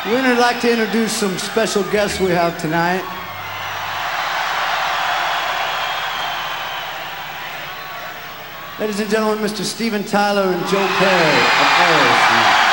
We'd like to introduce some special guests we have tonight. Ladies and gentlemen, Mr. Steven Tyler and Joe Perry of Aerosmith.